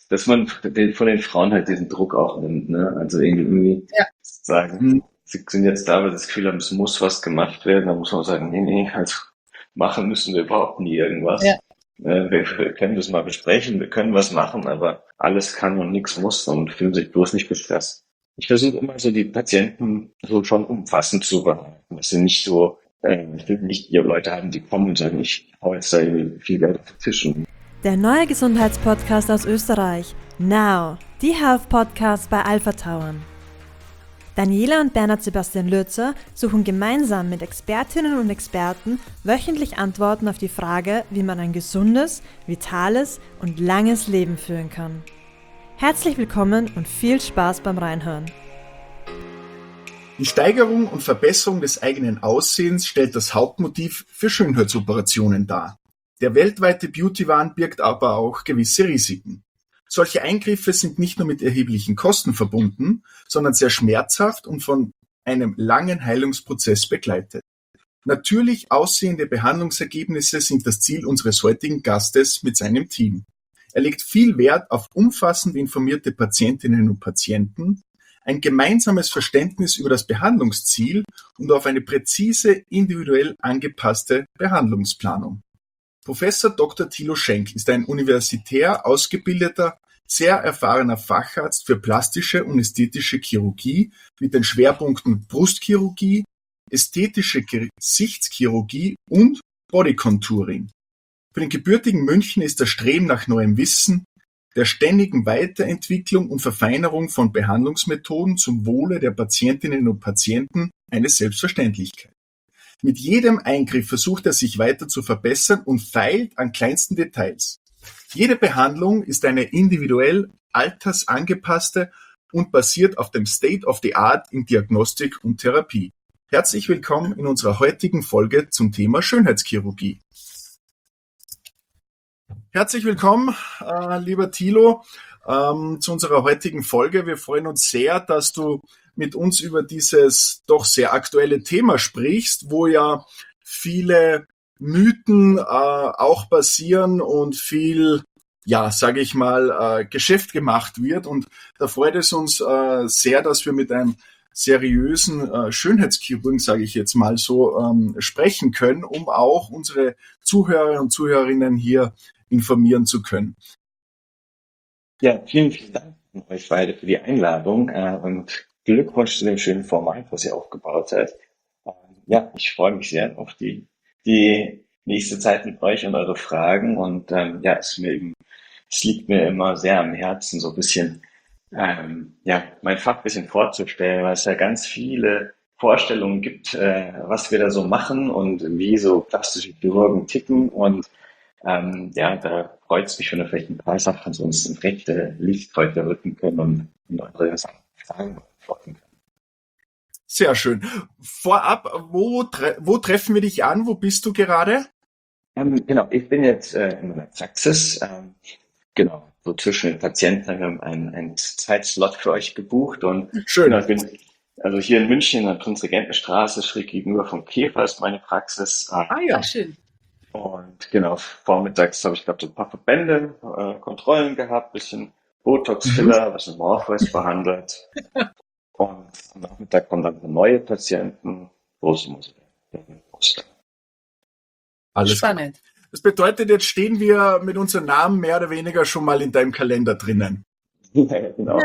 dass man von den Frauen halt diesen Druck auch nimmt, ne? Also irgendwie Ja. sagen, sie sind jetzt da, weil sie das Gefühl haben, es muss was gemacht werden. Da muss man sagen, nee, also machen müssen wir überhaupt nie Ja. irgendwas. Wir können das mal besprechen, wir können was machen, aber alles kann und nichts muss und fühlen sich bloß nicht gestresst. Ich versuche immer so die Patienten so schon umfassend zu behalten. Das sind nicht so, ich will nicht die Leute haben, die kommen und sagen, ich hau jetzt da irgendwie viel Geld auf den Tisch. Der neue Gesundheitspodcast aus Österreich. Now, die Health Podcast bei Alpha Tauern. Daniela und Bernhard Sebastian Lürzer suchen gemeinsam mit Expertinnen und Experten wöchentlich Antworten auf die Frage, wie man ein gesundes, vitales und langes Leben führen kann. Herzlich willkommen und viel Spaß beim Reinhören. Die Steigerung und Verbesserung des eigenen Aussehens stellt das Hauptmotiv für Schönheitsoperationen dar. Der weltweite Beauty-Wahn birgt aber auch gewisse Risiken. Solche Eingriffe sind nicht nur mit erheblichen Kosten verbunden, sondern sehr schmerzhaft und von einem langen Heilungsprozess begleitet. Natürlich aussehende Behandlungsergebnisse sind das Ziel unseres heutigen Gastes mit seinem Team. Er legt viel Wert auf umfassend informierte Patientinnen und Patienten, ein gemeinsames Verständnis über das Behandlungsziel und auf eine präzise, individuell angepasste Behandlungsplanung. Professor Dr. Thilo Schenk ist ein universitär ausgebildeter, sehr erfahrener Facharzt für plastische und ästhetische Chirurgie mit den Schwerpunkten Brustchirurgie, ästhetische Gesichtschirurgie und Bodycontouring. Für den gebürtigen München ist das Streben nach neuem Wissen, der ständigen Weiterentwicklung und Verfeinerung von Behandlungsmethoden zum Wohle der Patientinnen und Patienten eine Selbstverständlichkeit. Mit jedem Eingriff versucht er sich weiter zu verbessern und feilt an kleinsten Details. Jede Behandlung ist eine individuell altersangepasste und basiert auf dem State of the Art in Diagnostik und Therapie. Herzlich willkommen in unserer heutigen Folge zum Thema Schönheitschirurgie. Herzlich willkommen, lieber Thilo, zu unserer heutigen Folge. Wir freuen uns sehr, dass du mit uns über dieses doch sehr aktuelle Thema sprichst, wo ja viele Mythen auch basieren und viel, ja, sage ich mal, Geschäft gemacht wird. Und da freut es uns sehr, dass wir mit einem seriösen Schönheitschirurgen, sage ich jetzt mal so, sprechen können, um auch unsere Zuhörer und Zuhörerinnen hier informieren zu können. Ja, vielen Dank an euch beide für die Einladung und Glückwunsch zu dem schönen Format, was ihr aufgebaut habt. Ja, ich freue mich sehr auf die nächste Zeit mit euch und eure Fragen und ja, es liegt mir immer sehr am Herzen, so ein bisschen mein Fach ein bisschen vorzustellen, weil es ja ganz viele Vorstellungen gibt, was wir da so machen und wie so plastische Chirurgen ticken und da freut es mich, wenn wir vielleicht ein paar Sachen so ins rechte Licht heute rücken können und eure Fragen beantworten können. Sehr schön. Vorab, wo treffen wir dich an? Wo bist du gerade? Genau, ich bin jetzt in meiner Praxis, genau, so zwischen den Patienten haben wir einen Zeitslot für euch gebucht und Schön. Genau, ich bin also hier in München in der Prinzregentenstraße, schräg gegenüber vom Käfer ist meine Praxis. Ja. Schön. Und genau, vormittags habe ich, glaube so ein paar Verbände, Kontrollen gehabt, bisschen Botox-Filler, was in Morpheus behandelt. Und am Nachmittag kommen dann neue Patienten, Brustmuskel. Alles spannend. Klar. Das bedeutet, jetzt stehen wir mit unserem Namen mehr oder weniger schon mal in deinem Kalender drinnen. Ja, genau.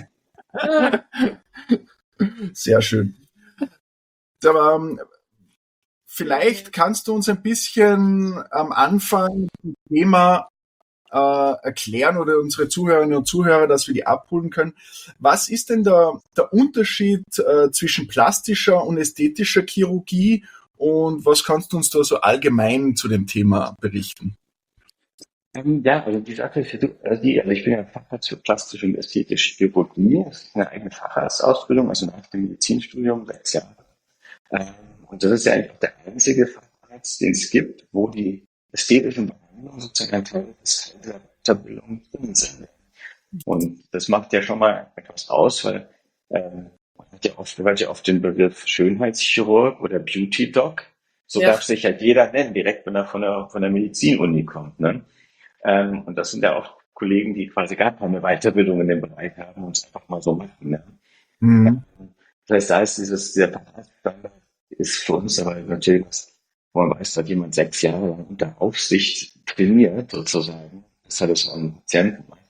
Sehr schön. Aber vielleicht kannst du uns ein bisschen am Anfang das Thema erklären oder unsere Zuhörerinnen und Zuhörer, dass wir die abholen können. Was ist denn der Unterschied zwischen plastischer und ästhetischer Chirurgie und was kannst du uns da so allgemein zu dem Thema berichten? Ja, also die Sache ist ich bin ja Facharzt für plastische und ästhetische Chirurgie. Das ist eine eigene Facharztausbildung, also nach dem Medizinstudium 6 Jahre. Und das ist ja eigentlich der einzige Facharzt, den es gibt, wo die ästhetischen Behandlungen sozusagen ein Teil der Weiterbildung drin sind. Und das macht ja schon mal etwas aus, weil man hört ja oft den Begriff Schönheitschirurg oder Beauty Doc. So darf sich halt jeder nennen, direkt wenn er von der Medizinuni kommt. Ne? Und das sind ja auch Kollegen, die quasi gar keine Weiterbildung in dem Bereich haben und es einfach mal so machen. Ne? Mhm. Das heißt, da ist dieser Vertragsstandard ist für uns aber natürlich was, wo man weiß, da hat jemand 6 Jahre lang unter Aufsicht trainiert, sozusagen. Das hat es auch einen Patienten gemacht.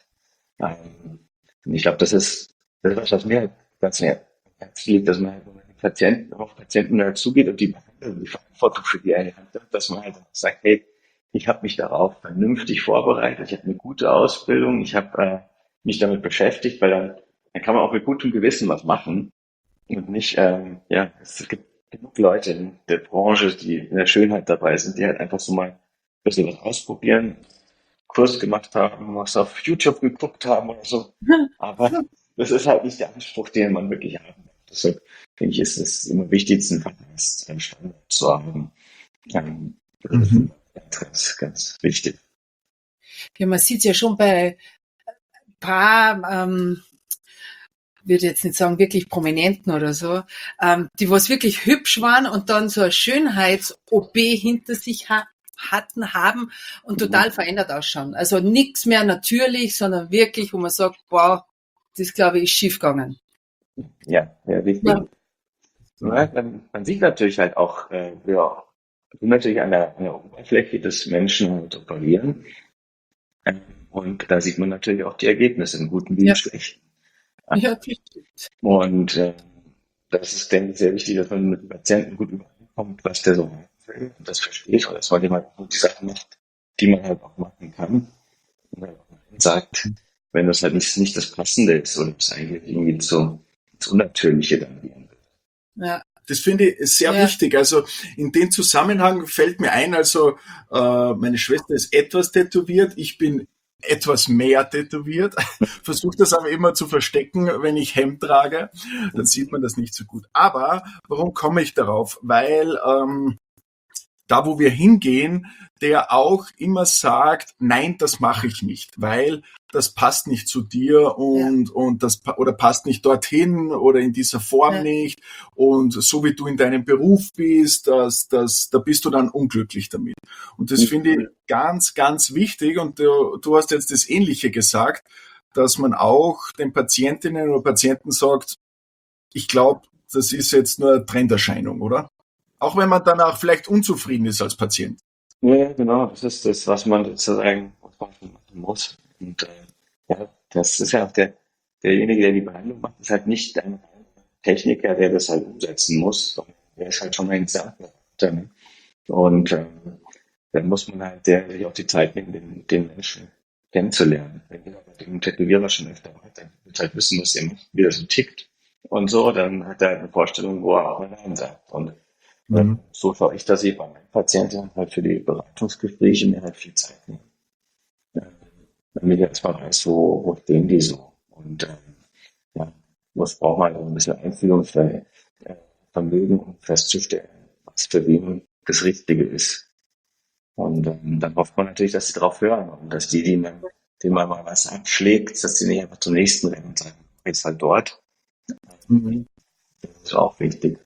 Und ich glaube, das ist was mir halt ganz näher am Herzen liegt, dass man halt, wenn man die Patienten, auf Patienten dazugeht und die behandelt, die Verantwortung für die eine Hand hat, dass man halt sagt, hey, ich habe mich darauf vernünftig vorbereitet, ich habe eine gute Ausbildung, ich habe mich damit beschäftigt, weil dann kann man auch mit gutem Gewissen was machen und nicht, ja, es gibt genug Leute in der Branche, die in der Schönheit dabei sind, die halt einfach so mal ein bisschen was ausprobieren, Kurs gemacht haben, was auf YouTube geguckt haben oder so. Aber das ist halt nicht der Anspruch, den man wirklich haben will. Deshalb finde ich, ist es immer wichtig, einen Standard zu haben. Das ist Mhm. ganz wichtig. Ja, man sieht ja schon bei paar, würde jetzt nicht sagen wirklich Prominenten oder so, die was wirklich hübsch waren und dann so eine Schönheits-OP hinter sich haben und total verändert ausschauen. Also nichts mehr natürlich, sondern wirklich, wo man sagt, wow, das glaube ich ist schiefgegangen. Ja, ja, wichtig. Ja, Ja, man sieht natürlich halt auch, ja, natürlich an der Oberfläche des Menschen halt operieren. Ähm, Und da sieht man natürlich auch die Ergebnisse, im Guten wie im ja, Schlechten. ja, das stimmt. Und das ist, denke ich, sehr wichtig, dass man mit dem Patienten gut übereinkommt, was der so will und das versteht, und dass man jemand die Sachen macht, die man halt auch machen kann. Und dann auch Nein sagt, wenn das halt nicht das Passende ist oder es eigentlich irgendwie ins Unnatürliche dann gehen will. Ja, Das finde ich sehr ja, wichtig. Also in dem Zusammenhang fällt mir ein, also meine Schwester ist etwas tätowiert, ich bin etwas mehr tätowiert, versuche das aber immer zu verstecken, wenn ich Hemd trage, dann sieht man das nicht so gut. Aber warum komme ich darauf? Weil da, wo wir hingehen, der auch immer sagt, nein, das mache ich nicht, weil das passt nicht zu dir ja, und das oder passt nicht dorthin oder in dieser Form ja. nicht und so wie du in deinem Beruf bist, da bist du dann unglücklich damit. Und das finde ich ganz, ganz wichtig und du hast jetzt das Ähnliche gesagt, dass man auch den Patientinnen oder Patienten sagt, ich glaube, das ist jetzt nur eine Trenderscheinung, oder? Auch wenn man danach vielleicht unzufrieden ist als Patient. Ja, genau, das ist das, was man sozusagen machen muss. Und ja, das ist ja auch derjenige, der die Behandlung macht, ist halt nicht ein Techniker, der das halt umsetzen muss, sondern der ist halt schon ein Examiner. Ne? Und dann muss man halt sich auch die Zeit nehmen, den Menschen kennenzulernen. Wenn jemand mit dem Tätowierer schon öfter war, dann wird halt wissen, was er macht, wie er so tickt. Und so, dann hat er eine Vorstellung, wo er auch Nein sagt. Und Mhm. so schaue ich, dass ich bei meinen Patienten halt für die Beratungsgespräche mir halt viel Zeit nehme. Äh, Damit ich erstmal weiß, wo stehen die so. Und ja, was braucht man, also ein bisschen Einfühlungsvermögen, um festzustellen, was für wen das Richtige ist. Und dann hofft man natürlich, dass sie drauf hören und dass denen man mal was abschlägt, dass die nicht einfach zum nächsten rennen und sagen, jetzt halt dort. Mhm. Das ist auch wichtig.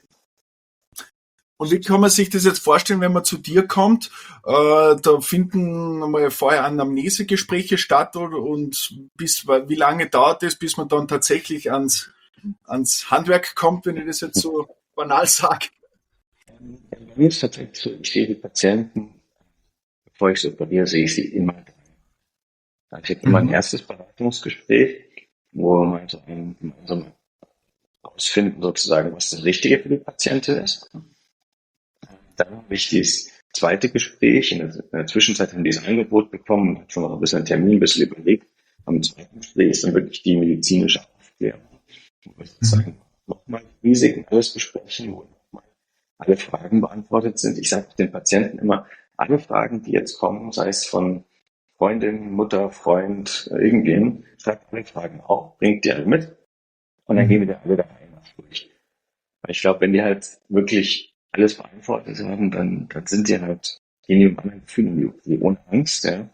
Und wie kann man sich das jetzt vorstellen, wenn man zu dir kommt? Da finden mal vorher Anamnesegespräche statt und wie lange dauert es, bis man dann tatsächlich ans Handwerk kommt, wenn ich das jetzt so banal sage? Bei mir ist tatsächlich so, ich sehe die Patienten, bevor ich sie operiere, sehe ich sie immer. Ich habe immer ein Mhm. erstes Beratungsgespräch, wo wir so gemeinsam herausfinden, sozusagen, was das Richtige für die Patientin ist. Dann habe ich das zweite Gespräch. In der Zwischenzeit haben die das Angebot bekommen, hat schon mal ein bisschen einen Termin, ein bisschen überlegt. Am zweiten Gespräch ist dann wirklich die medizinische Aufklärung, wo wir Mhm. sozusagen nochmal die Risiken alles besprechen, wo nochmal alle Fragen beantwortet sind. Ich sage den Patienten immer, alle Fragen, die jetzt kommen, sei es von Freundin, Mutter, Freund, irgendwem, schreibt alle Fragen auf, bringt die alle mit und dann gehen Mhm. wir alle da einmal durch. Weil ich glaube, wenn die halt wirklich alles beantwortet haben, dann sind die halt, gehen die mit anderen Gefühlen, wie ohne Angst, ja.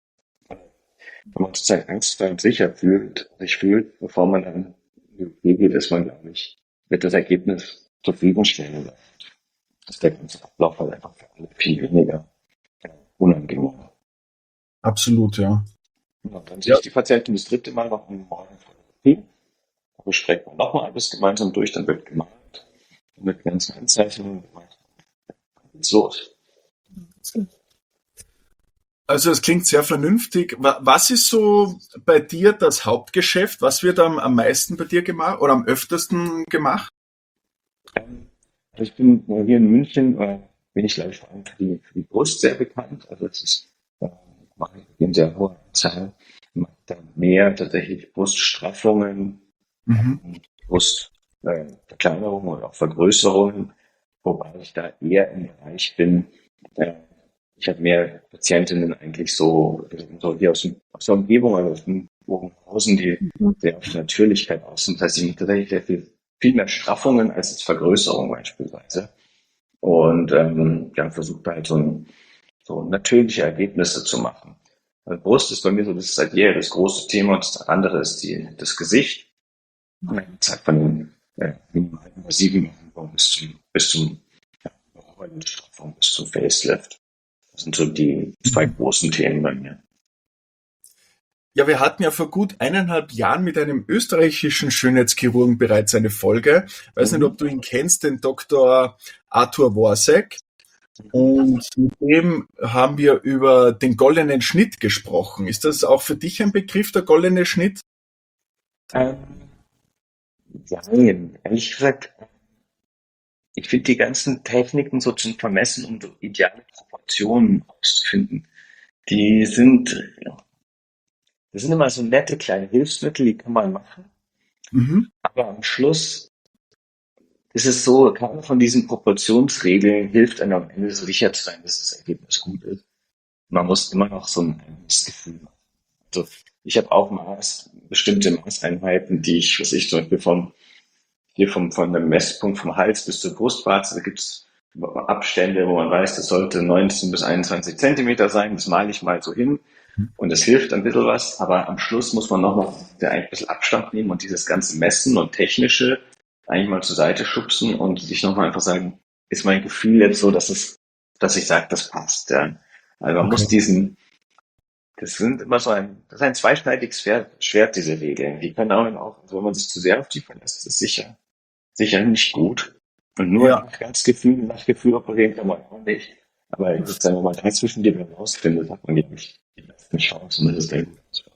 Wenn man sozusagen angstfrei und sicher sich fühlt, bevor man dann in die OP geht, ist man, glaube ich, wird das Ergebnis zufriedenstellend. Ist der ganze Ablauf halt einfach für alle viel weniger unangenehm. Absolut, ja. Ja, dann sehe Ja, ich die Patientin das dritte Mal noch am Morgen vor der OP. Da besprechen wir nochmal alles gemeinsam durch, dann wird gemalt. Mit ganzen Anzeichnungen. Geht's los. also es klingt sehr vernünftig. Was ist so bei dir das Hauptgeschäft? Was wird am meisten bei dir gemacht oder am öftesten gemacht? Also ich bin hier in München, bin ich glaube ich vor allem für die Brust sehr bekannt. Also das ist, mache ich in sehr hoher Zahl. Mache dann mehr tatsächlich Bruststraffungen, Mhm. Brustverkleinerungen oder auch Vergrößerungen, wobei ich da eher im Bereich bin. Äh, Ich habe mehr Patientinnen eigentlich so hier aus der Umgebung, also aus dem Bogenhausen, die sehr auf Natürlichkeit aus sind. Das heißt, ich mache tatsächlich viel mehr Straffungen als jetzt Vergrößerung beispielsweise. Und ja, versucht halt so natürliche Ergebnisse zu machen. Also Brust ist bei mir so, das ist seit jeher das große Thema und das andere ist das Gesicht. Und dann geht's halt von den invasiven Behandlungen bis zum Straffung, bis zum Facelift. Das sind so die zwei großen Themen bei mir. Ja, wir hatten ja vor gut 1,5 Jahren mit einem österreichischen Schönheitschirurgen bereits eine Folge. Weiß nicht, ob du ihn kennst, den Dr. Arthur Worsek. Und mit dem haben wir über den goldenen Schnitt gesprochen. Ist das auch für dich ein Begriff, der goldene Schnitt? Ähm, ja, ehrlich gesagt, ich finde die ganzen Techniken so zum Vermessen, um so ideale Proportionen auszufinden, die sind, das sind immer so nette kleine Hilfsmittel, die kann man machen. Mhm. Aber am Schluss ist es so, keine von diesen Proportionsregeln hilft einem am Ende so sicher zu sein, dass das Ergebnis gut ist. Man muss immer noch so ein Gefühl machen. Also ich habe auch bestimmte Maßeinheiten, die ich, was ich zum Beispiel von dem Messpunkt vom Hals bis zur Brustwarze, da gibt's Abstände, wo man weiß, das sollte 19 bis 21 Zentimeter sein, das male ich mal so hin und das hilft ein bisschen was, aber am Schluss muss man nochmal ein bisschen Abstand nehmen und dieses ganze Messen und Technische eigentlich mal zur Seite schubsen und sich nochmal einfach sagen, ist mein Gefühl jetzt so, dass ich sage, das passt. Ja. Also man muss das sind immer das ist ein zweischneidiges Schwert, diese Regeln. Die können auch, also wenn man sich zu sehr auf die verlässt, ist es sicher nicht gut. Und nur Ja, nach Gefühl operieren kann man auch nicht. Aber sozusagen, wenn man eins zwischen dem herausfindet, hat man die besten Chancen, dass es dann gut ausgeht.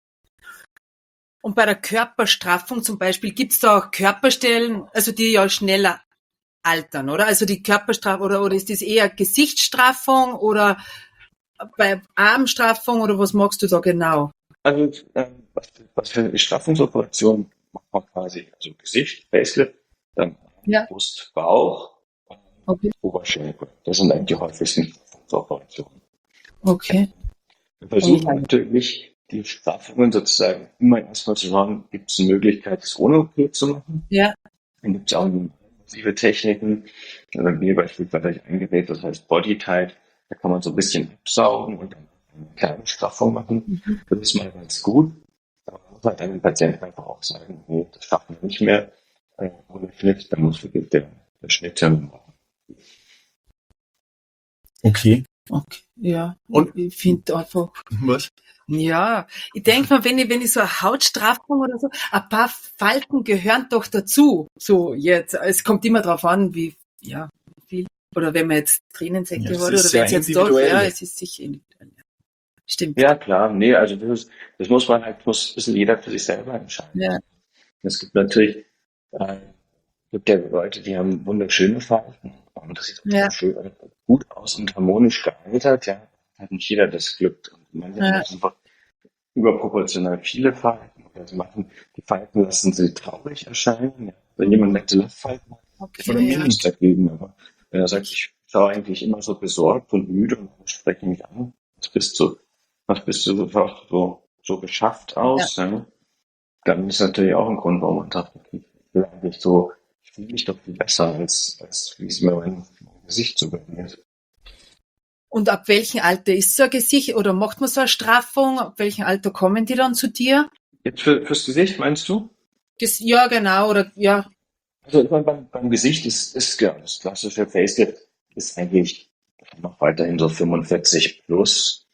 Und bei der Körperstraffung zum Beispiel gibt's da auch Körperstellen, also die ja schneller altern, oder? Also die Körperstraffung, oder ist das eher Gesichtsstraffung oder bei Armstraffung oder was magst du da genau? Also, was für eine Straffungsoperation macht man quasi? Also Gesicht, Facelift, dann Ja, Brust, Bauch, okay. Oberschenkel. Das sind eigentlich die häufigsten Straffungsoperationen. Okay. Wir versuchen natürlich, die Straffungen sozusagen immer erstmal zu schauen, gibt es eine Möglichkeit, das ohne OP zu machen? Ja, Dann gibt es auch invasive Techniken. Also bei mir beispielsweise habe ich ein Gerät, das heißt Bodytight. Da kann man so ein bisschen absaugen und dann eine kleine Straffung machen. Das ist mal ganz gut. Aber man muss halt dann dem Patienten einfach auch sagen, nee, das schaffen wir nicht mehr ohne Schnitt. Dann muss wirklich der Schnitt machen. okay. okay. Ja. Und Ich finde einfach, was? ja, ich denke mal, wenn ich so eine Hautstraffung oder so, ein paar Falten gehören doch dazu. So jetzt, es kommt immer drauf an, wie viel. Oder wenn man jetzt Tränensäcke Ja, es hat ist oder sehr wenn es jetzt doch, individuell. ja, es ist sicher individuell. Ja. Stimmt. Ja, klar. Nee, also das muss muss ein bisschen jeder für sich selber entscheiden. Ja, Es gibt natürlich, gibt ja Leute, die haben wunderschöne Falten und das sieht ja, auch schön, gut aus und harmonisch gealtert, ja. Hat nicht jeder das Glück. Und manche haben ja, einfach überproportional viele Falten. Oder die Falten lassen sie traurig erscheinen. Ja. Wenn jemand nette Lachfalten hat, ist okay, man ja. nichts dagegen. Aber wenn er sagt, ich schaue eigentlich immer so besorgt und müde und alle sprechen mich an, was bist du so geschafft Ja. aus, ja? Dann ist natürlich auch ein Grund, warum man sagt, okay, ich fühle mich doch viel besser, als wie es mir mein Gesicht so berührt. Und ab welchem Alter ist so ein Gesicht oder macht man so eine Straffung? Ab welchem Alter kommen die dann zu dir? Jetzt fürs Gesicht, meinst du? Ja, genau, oder ja, Also ich meine, beim Gesicht ist genau das klassische Facelift ist eigentlich noch weiterhin so 45 plus.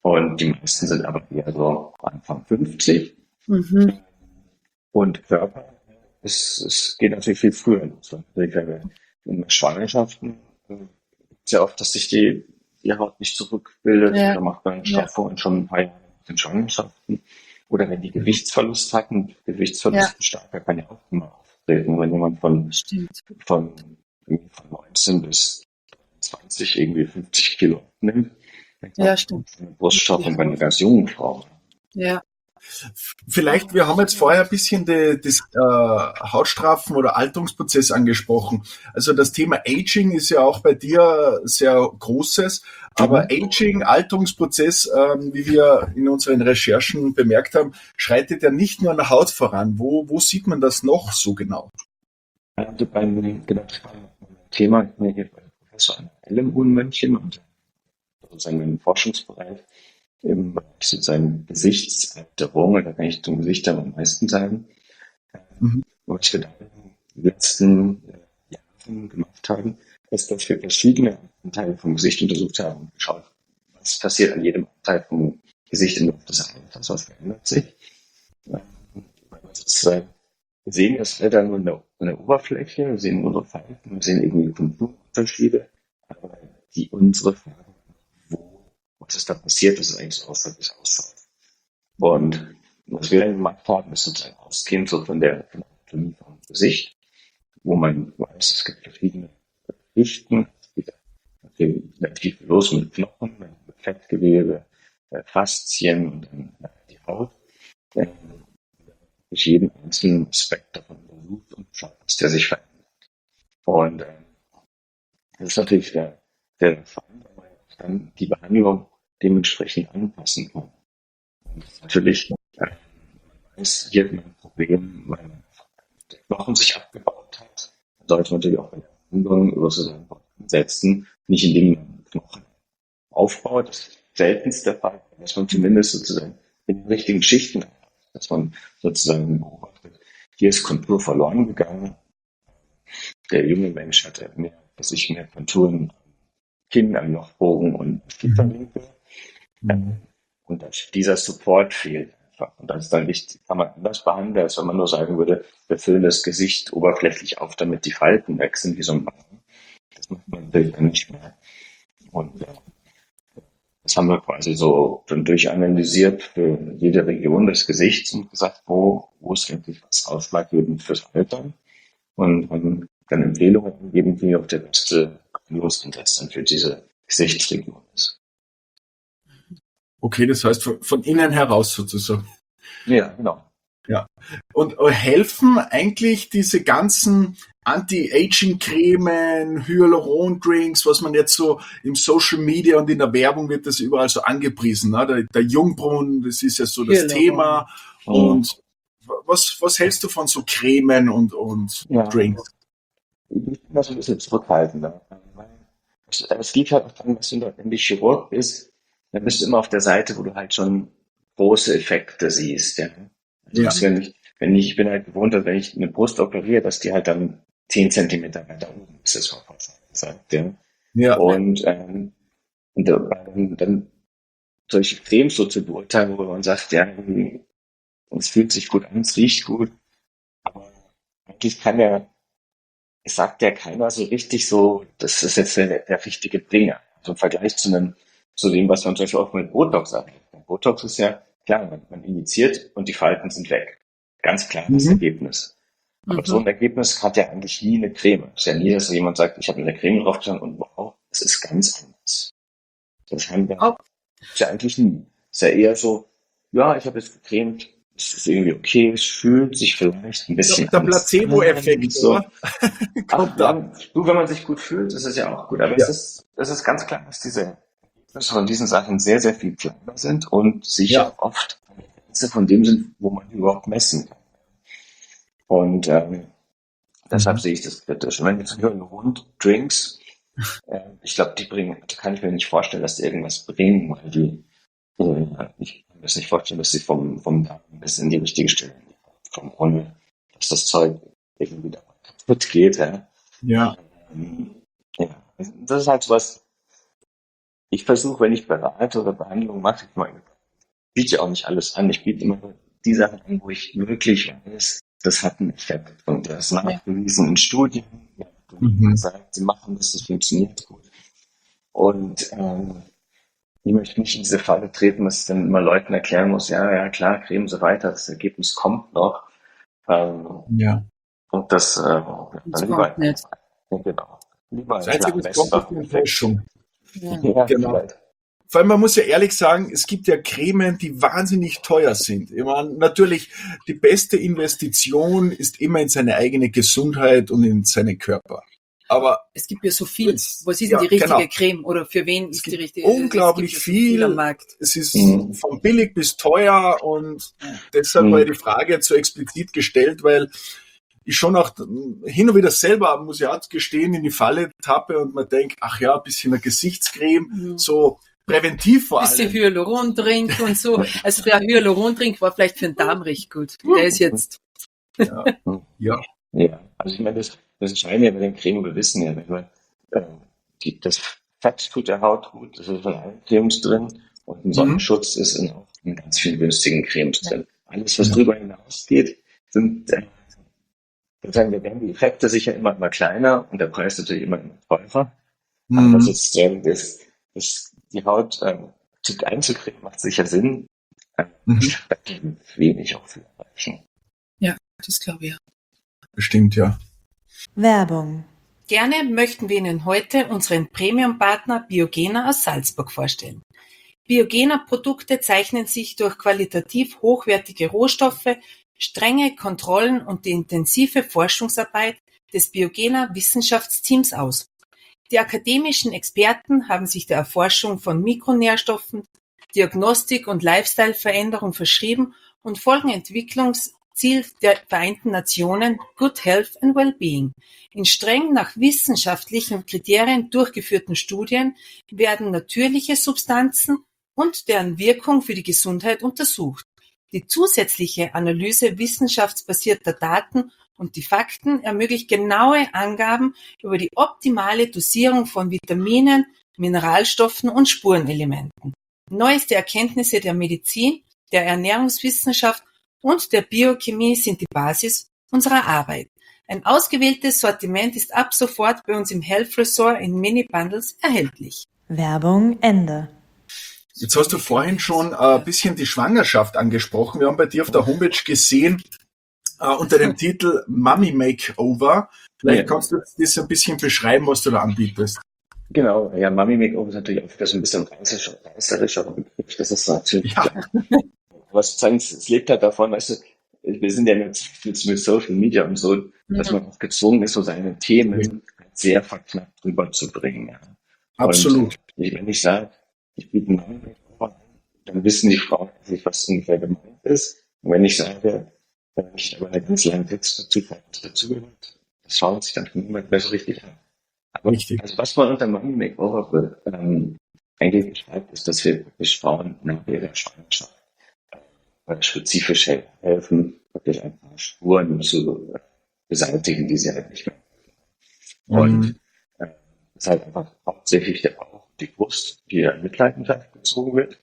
Und die meisten sind aber eher so Anfang 50. Mhm. Und Körper, es geht natürlich viel früher los. In Schwangerschaften ist ja oft, dass sich die Haut nicht zurückbildet. Ja, Da macht man einen ja, Stoff vor und schon ein paar Jahre nach den Schwangerschaften. Oder wenn die Gewichtsverlust hatten, ja, Gewichtsverlust starker kann ja auch immer auftreten. Wenn jemand stimmt. irgendwie von 19 bis 20 irgendwie 50 Kilo nimmt, dann Ja, kommt stimmt. eine Bruststoffung bei einer ganz jungen Frau. Ja, Vielleicht, wir haben jetzt vorher ein bisschen das Hautstrafen- oder Alterungsprozess angesprochen. Also das Thema Aging ist ja auch bei dir sehr großes, aber Aging, Alterungsprozess, wie wir in unseren Recherchen bemerkt haben, schreitet ja nicht nur an der Haut voran. Wo sieht man das noch so genau? Also beim Thema, ich bin ja hier bei Professor Anna Ellenhuhn-München und sozusagen im Forschungsbereich im Bereich sozusagen Gesichtsalterung, da kann ich zum Gesicht am meisten sagen. Mhm. Was wir da in den letzten Jahren gemacht haben, ist, dass wir verschiedene Anteile vom Gesicht untersucht haben und geschaut, was passiert an jedem Anteil vom Gesicht im Laufe des Alters, was verändert sich. Sozusagen, wir sehen das Alter nur in der Oberfläche, wir sehen unsere Falten, wir sehen irgendwie Konturunterschiede, aber unsere Farbe, was ist da passiert, dass es eigentlich so aussieht, wie es ausschaut. Und was wir dann gemacht haben, ist sozusagen ausgehend so von der Anatomie vom Gesicht, wo man weiß, es gibt verschiedene Schichten, es geht in der Tiefe los mit Knochen, mit Fettgewebe, Faszien und dann die Haut. Durch jeden einzelnen Aspekt davon untersucht und schaut, dass der sich verändert. Und das ist natürlich der Fall, weil man dann die Behandlung dementsprechend anpassen kann. Und das ist natürlich, ist hier ein Problem, weil der Knochen sich abgebaut hat. Dann sollte man natürlich auch bei der Behandlung über sozusagen setzen, nicht indem man den Knochen aufbaut. Das ist seltenst der Fall, dass man zumindest sozusagen in den richtigen Schichten hat, dass man sozusagen beobachtet, hier ist Kontur verloren gegangen. Der junge Mensch hatte mehr Konturen, Kinn am Jochbogen und Kieferwinkel. Und dieser Support fehlt einfach. Und das ist dann nicht, kann man anders behandeln, als wenn man nur sagen würde, wir füllen das Gesicht oberflächlich auf, damit die Falten weg sind, wie so ein Balken. Das macht man natürlich dann nicht mehr. Und das haben wir quasi so dann durchanalysiert für jede Region des Gesichts und gesagt, wo ist eigentlich was ausschlaggebend fürs Alter. Und haben dann Empfehlungen gegeben, wie auch der beste Behandlungsansatz dann für diese Gesichtsregion ist. Okay, das heißt von innen heraus sozusagen. Ja, genau. Ja. Und helfen eigentlich diese ganzen Anti-Aging-Cremen, Hyaluron-Drinks, was man jetzt so im Social Media und in der Werbung wird das überall so angepriesen. Ne? Der Jungbrunnen, das ist ja so das Hyaluron. Thema. Und was hältst du von so Cremen und Drinks? Ich bin da so ein bisschen zurückhaltender. Es liegt halt auch daran, dass du letztendlich Chirurg bist, dann bist du immer auf der Seite, wo du halt schon große Effekte siehst. Ja. Also ich bin halt gewohnt, dass wenn ich eine Brust operiere, dass die halt dann 10 Zentimeter weiter oben ist, das war gesagt. Ja. Ja. Und dann solche Cremes so zu beurteilen, wo man sagt, ja, es fühlt sich gut an, es riecht gut, aber eigentlich es sagt ja keiner so richtig so, das ist jetzt der richtige Bringer. Also im Vergleich zu dem, was man zum Beispiel auch mit Botox sagt. Botox ist ja, klar, man injiziert und die Falten sind weg. Ganz klar das Ergebnis. Aber so ein Ergebnis hat ja eigentlich nie eine Creme. Es ist ja nie, dass jemand sagt, ich habe eine Creme draufgetan und wow, es ist ganz anders. Das haben wir ist ja eigentlich nie. Es ist ja eher so, ja, ich habe jetzt gecremt, es ist irgendwie okay, es fühlt sich vielleicht ein bisschen der Placebo-Effekt, so. Kommt da. Wenn man sich gut fühlt, ist es ja auch gut. Aber es ist ganz klar, dass diese Ergebnisse von diesen Sachen sehr, sehr viel kleiner sind und sicher oft von dem sind, wo man überhaupt messen kann. Und deshalb sehe ich das kritisch. Und wenn wir hören Drinks, ich glaube, da kann ich mir nicht vorstellen, dass die irgendwas bringen, weil ich kann mir das nicht vorstellen, dass sie vom Darm bis in die richtige Stelle kommen, ohne dass das Zeug irgendwie da kaputt geht. Ja. Ja. Das ist halt sowas, ich versuche, wenn ich berate oder Behandlung mache, ich meine, biete ja auch nicht alles an. Ich biete immer nur die Sachen an, wo ich wirklich weiß, das hat einen Effekt. Und das ist Ja. nachgewiesen in Studien. Ja, Mhm. gesagt, sie machen das, das funktioniert gut. Und ich möchte nicht in diese Falle treten, dass ich dann immer Leuten erklären muss, ja, klar, cremen Sie weiter, das Ergebnis kommt noch. Ja. Und das Das dann kommt nicht. ja, genau. Lieber Das ein Einzige, was kommt, ist Messbar. die Enttäuschung. Ja. Ja, Genau. vielleicht. Vor allem, man muss ja ehrlich sagen, es gibt ja Cremen, die wahnsinnig teuer sind. Ich meine, natürlich, die beste Investition ist immer in seine eigene Gesundheit und in seinen Körper. Aber Es gibt ja so viel. Jetzt- Was ist ja, denn die richtige genau. Creme? Oder für wen Es ist die gibt richtige? unglaublich es gibt ja so viel am viel. Markt. Es ist Mhm. von billig bis teuer und deshalb war die Frage jetzt so explizit gestellt, weil ich schon auch hin und wieder selber, muss ich auch gestehen, in die Falle tappe und man denkt, ach ja, ein bisschen eine Gesichtscreme, Mhm. so präventiv vor Bisschen allem. Hyaluron-Drink und so. Also der Hyaluron-Drink war vielleicht für den Darm recht gut. Der ist jetzt, Ja. Ja, also ich meine, das Entscheidende bei den Cremen, wir wissen ja, wenn man, das Fett tut der Haut gut, das ist in allen Cremes drin und ein Sonnenschutz ist in ganz vielen günstigen Cremes drin. Alles, was Ja. drüber hinausgeht, sind, sozusagen, da werden die Effekte sicher immer kleiner und der Preis natürlich immer teurer. Aber was jetzt ist, die Haut einzucremen, macht sicher Sinn. Da kann wenig auch viel erreichen. das glaube ich ja. Bestimmt, ja. Werbung. Gerne möchten wir Ihnen heute unseren Premium-Partner Biogena aus Salzburg vorstellen. Biogena-Produkte zeichnen sich durch qualitativ hochwertige Rohstoffe, strenge Kontrollen und die intensive Forschungsarbeit des Biogena-Wissenschaftsteams aus. Die akademischen Experten haben sich der Erforschung von Mikronährstoffen, Diagnostik und Lifestyle-Veränderung verschrieben und folgen Entwicklungsziel der Vereinten Nationen Good Health and Wellbeing. In streng nach wissenschaftlichen Kriterien durchgeführten Studien werden natürliche Substanzen und deren Wirkung für die Gesundheit untersucht. Die zusätzliche Analyse wissenschaftsbasierter Daten und die Fakten ermöglicht genaue Angaben über die optimale Dosierung von Vitaminen, Mineralstoffen und Spurenelementen. Neueste Erkenntnisse der Medizin, der Ernährungswissenschaft und der Biochemie sind die Basis unserer Arbeit. Ein ausgewähltes Sortiment ist ab sofort bei uns im Health Resort in Mini-Bundles erhältlich. Werbung Ende. Jetzt hast du vorhin schon ein bisschen die Schwangerschaft angesprochen. Wir haben bei dir auf der Homepage gesehen, unter dem Titel Mummy Makeover. Vielleicht kannst du das ein bisschen beschreiben, was du da anbietest. Genau, ja, Mummy Makeover ist natürlich auch wieder so ein bisschen reißerischer Begriff. Das ist natürlich klar. Was sozusagen, es lebt halt davon, weißt du, wir sind ja jetzt mit Social Media und so, dass man auch gezwungen ist, so seine Themen sehr verknappt rüberzubringen. Ja. Absolut. Und wenn ich sage, ich biete einen Mummy Makeover an, dann wissen die Frauen eigentlich, was ungefähr gemeint ist. Und wenn ich sage, ich aber eine ganz lange Text dazugehört, das schaut sich dann niemand mehr so richtig an. Aber Richtig. also was man unter Mummy Makeover eigentlich beschreibt, ist, dass wir wirklich Frauen nach ihrer Schwangerschaft spezifisch helfen, wirklich ein paar Spuren zu beseitigen, die sie halt nicht mehr haben. Und das ist halt einfach hauptsächlich auch die Brust, die in Mitleidenschaft gezogen wird.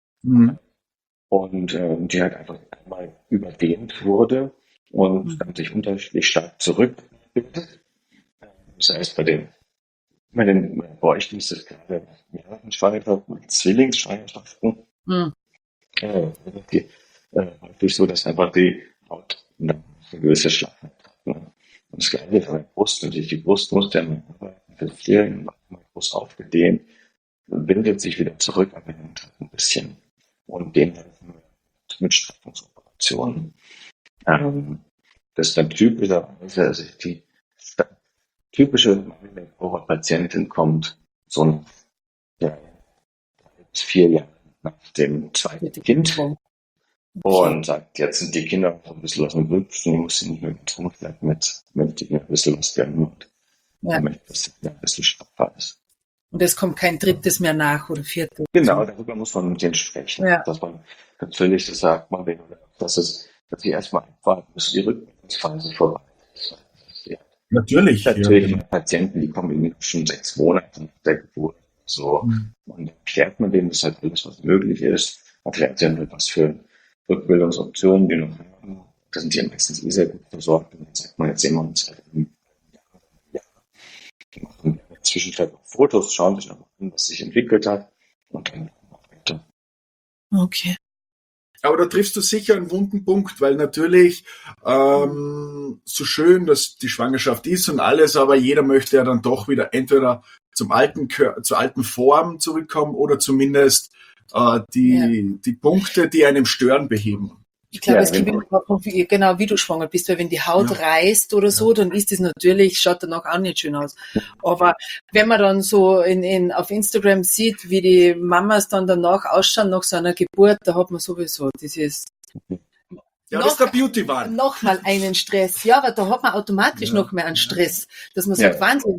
Und die halt einfach einmal überdehnt wurde und dann sich unterschiedlich stark zurückbildet. Das heißt, bei den Bräuchten ist es gerade mehreren Schwangerschaften, Zwillingsschwangerschaften, häufig so, dass einfach die Haut eine gewisse Schlaffheit hat. Ne? Und das Gleiche ist bei der Brust. Natürlich, die Brust muss dann fehlen, groß aufgedehnt, bildet sich wieder zurück, aber ein bisschen. Und den helfen wir mit Straffungsoperationen. Das ist dann typischerweise, also die typische Makeover-Patientin kommt so 3 bis 4 Jahre nach dem zweiten Kind und sagt, jetzt sind die Kinder so ein bisschen aus dem Grübschen, ich muss sie nicht mehr gezwungen mit die ein bisschen was werden und damit das ein bisschen strafbar ist. Und es kommt kein drittes mehr nach oder viertes. Genau, darüber muss man mit denen sprechen. Ja. Dass man natürlich, das sagt man, dass sie erstmal abwarten, bis die Rückbildungsphase vorbei ist. Natürlich. Natürlich Patienten, die kommen irgendwie schon 6 Monate nach der Geburt. so. Mhm. Und dann erklärt man denen das halt alles, was möglich ist, erklärt denen halt, was für Rückbildungsoptionen die noch haben. Da sind die ja meistens sehr gut versorgt. Und dann sagt man jetzt immer uns halt, ja, die machen in der Zwischenzeit auch Fotos, schauen sich nochmal an, was sich entwickelt hat und dann weiter. Okay. Aber da triffst du sicher einen wunden Punkt, weil natürlich so schön, dass die Schwangerschaft ist und alles, aber jeder möchte ja dann doch wieder entweder zur alten Form zurückkommen oder zumindest die Punkte, die einem stören, beheben. Ich glaube, Ja, es gibt genau. genau, wie du schwanger bist, weil wenn die Haut reißt oder so, dann ist es natürlich, schaut danach auch nicht schön aus. Aber wenn man dann so auf Instagram sieht, wie die Mamas dann danach ausschauen, nach so einer Geburt, da hat man sowieso dieses Ja, das ist der Beauty-Wahn. noch mal einen Stress. Ja, aber da hat man automatisch noch mehr einen Stress, dass man sagt, Ja. Wahnsinn.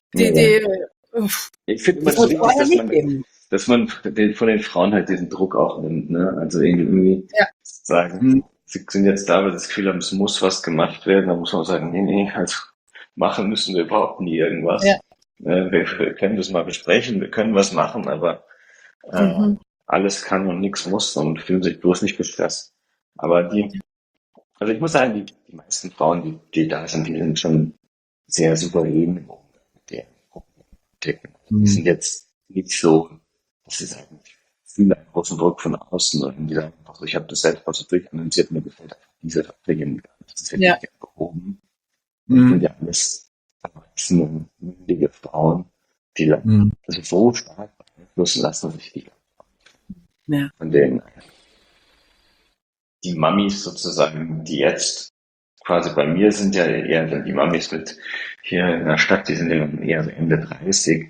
Ich finde immer Das so muss vorher wichtig, nicht geben. dass man von den Frauen halt diesen Druck auch nimmt, ne? Also irgendwie sagen, sie sind jetzt da, weil sie das Gefühl haben, es muss was gemacht werden, dann muss man sagen, nee, also machen müssen wir überhaupt nie irgendwas. Ja. Wir können das mal besprechen, wir können was machen, aber alles kann und nichts muss und fühlen sich bloß nicht gestresst. Aber also ich muss sagen, die meisten Frauen, die da sind, die sind schon sehr souverän im Umgang mit der Problematik. Die sind jetzt nicht so, dass sie sagen, ich fühle einen großen Druck von außen, sondern die sagen einfach so, ich habe das selbst mal so durchanalysiert, mir gefällt einfach diese Regeln gar nicht. Das hätte ich gerne behoben. Das sind ja alles erwachsene, mündige Frauen, die dann also so stark beeinflussen lassen sich die von denen. Die Mamis sozusagen, die jetzt quasi bei mir sind, ja eher dann die Mamis mit hier in der Stadt, die sind ja eher so Ende 30,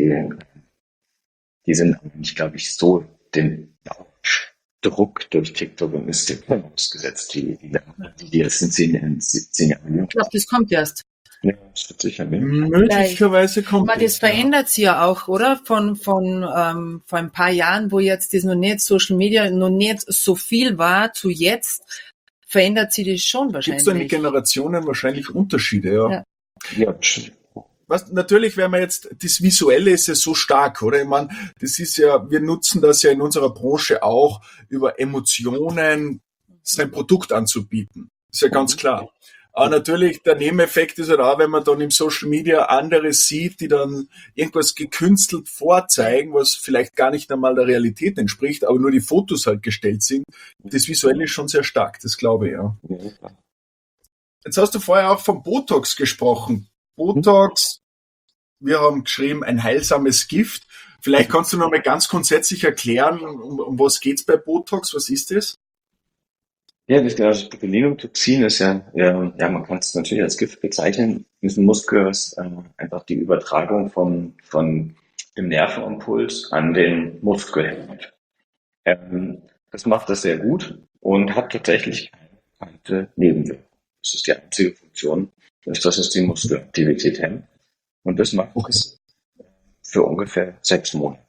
die sind eigentlich, glaube ich, so den Druck durch TikTok und Instagram ausgesetzt, die jetzt in 17 Jahren. Ich glaube, das kommt erst. Ja, das wird sicher mehr. Möglicherweise kommt Aber das verändert sich ja auch, oder? Von vor ein paar Jahren, wo jetzt das noch nicht Social Media noch nicht so viel war, zu jetzt, verändert sich das schon wahrscheinlich. Gibt es da in den Generationen wahrscheinlich Unterschiede, Ja, bestimmt. Was, natürlich, wenn man jetzt, das Visuelle ist ja so stark, oder? Ich meine, das ist ja, wir nutzen das ja in unserer Branche auch, über Emotionen sein Produkt anzubieten. Ist ja ganz klar. Aber natürlich, der Nebeneffekt ist halt auch, wenn man dann im Social Media andere sieht, die dann irgendwas gekünstelt vorzeigen, was vielleicht gar nicht einmal der Realität entspricht, aber nur die Fotos halt gestellt sind. Das Visuelle ist schon sehr stark, das glaube ich, ja. Jetzt hast du vorher auch von Botox gesprochen. Botox, wir haben geschrieben, ein heilsames Gift. Vielleicht kannst du noch mal ganz grundsätzlich erklären, um was geht's bei Botox? Was ist das? Ja, das Botulinumtoxin ist ja, man kann es natürlich als Gift bezeichnen. Ist ein Muskel, was einfach die Übertragung von dem Nervenimpuls an den Muskel hemmt. Das macht das sehr gut und hat tatsächlich keine Nebenwirkungen. Das ist die einzige Funktion, dass es die Muskelaktivität hemmt. Und das macht es für ungefähr 6 Monate.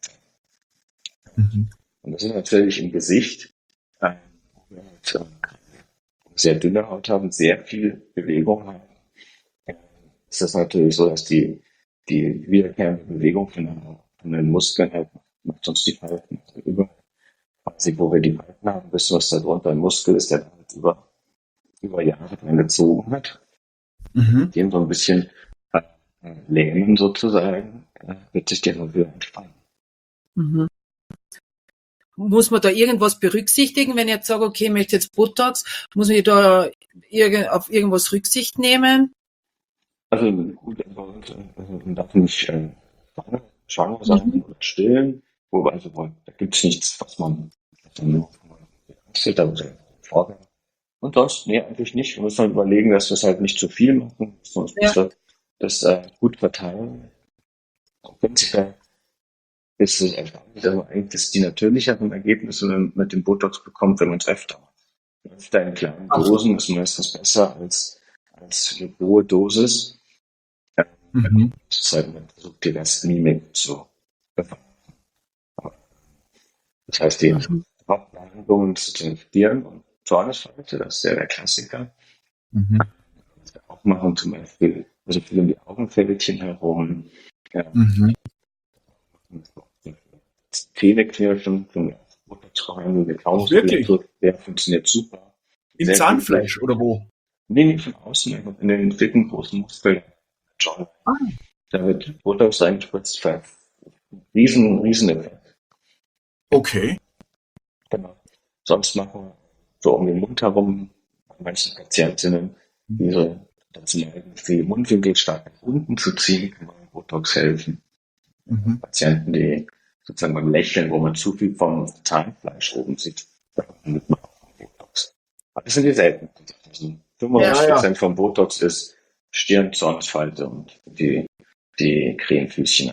Und das ist natürlich im Gesicht, wo wir sehr dünne Haut haben, sehr viel Bewegung haben. Ist das natürlich so, dass die wiederkehrende Bewegung von den Muskeln halt macht uns die Falten. Also überall, quasi, wo wir die Falten haben, bis was da drunter ein Muskel ist, der halt über Jahre dran gezogen hat. Dem so ein bisschen lähmen sozusagen, wird sich der dann wieder entspannen. Muss man da irgendwas berücksichtigen, wenn ich jetzt sage, okay, ich möchte jetzt Botox, muss ich da auf irgendwas Rücksicht nehmen? Also gut, man darf nicht schwanger sein oder stillen, wobei also, da gibt es nichts, was man nur fordert. Und sonst, nee, eigentlich nicht. Wir müssen überlegen, dass wir es halt nicht zu viel machen, sonst muss das gut verteilen. Prinzipiell ist es erstaunlich, aber eigentlich ist die natürlicheren Ergebnisse, wenn man mit dem Botox bekommt, wenn man es öfter macht. Öfter in kleinen Dosen ist meistens besser als eine hohe Dosis. Das ist halt, man versucht die Restmimik zu bewahren. Das heißt, die Hauptbehandlungen zu infizieren und Zornesfalte, das ist ja der Klassiker. Was wir auch machen, zum Beispiel, also viel um die Augenfältchen herum. Zähneknirschen von Botox-Behandlung, der Ach, wirklich? Kaumuskulatur, der funktioniert super. Im Sehr gut. Zahnfleisch oder wo? Nee, nicht von außen, einfach in den dicken, großen Muskeln. Schon. Da wird Botox reingespritzt für einen riesen Effekt. Okay. Genau. Sonst machen wir so um den Mund herum bei manchen Patientinnen diese dazu neigen, die Mundwinkel stark nach unten zu ziehen, kann man Botox helfen. Mhm. Patienten, die sozusagen beim Lächeln, wo man zu viel vom Zahnfleisch oben sieht, da nimmt man auch Botox. Aber das sind die seltenen. Also 95% vom Botox ist Stirn, Zornesfalte und die Cremefüßchen.